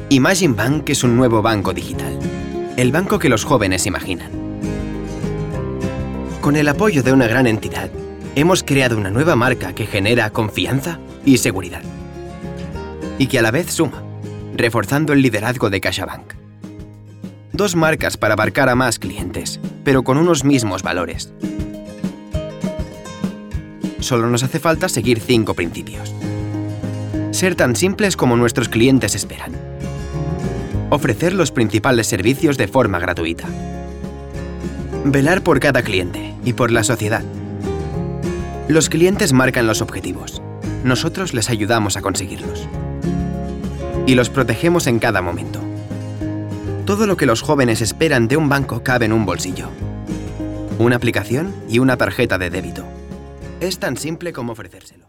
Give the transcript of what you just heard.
Imagine Bank es un nuevo banco digital. El banco que los jóvenes imaginan. Con el apoyo de una gran entidad, hemos creado una nueva marca que genera confianza y seguridad. Y que a la vez suma, reforzando el liderazgo de CaixaBank. Dos marcas para abarcar a más clientes, pero con unos mismos valores. Solo nos hace falta seguir 5 principios. Ser tan simples como nuestros clientes esperan. Ofrecer los principales servicios de forma gratuita. Velar por cada cliente y por la sociedad. Los clientes marcan los objetivos. Nosotros les ayudamos a conseguirlos. Y los protegemos en cada momento. Todo lo que los jóvenes esperan de un banco cabe en un bolsillo. Una aplicación y una tarjeta de débito. Es tan simple como ofrecérselo.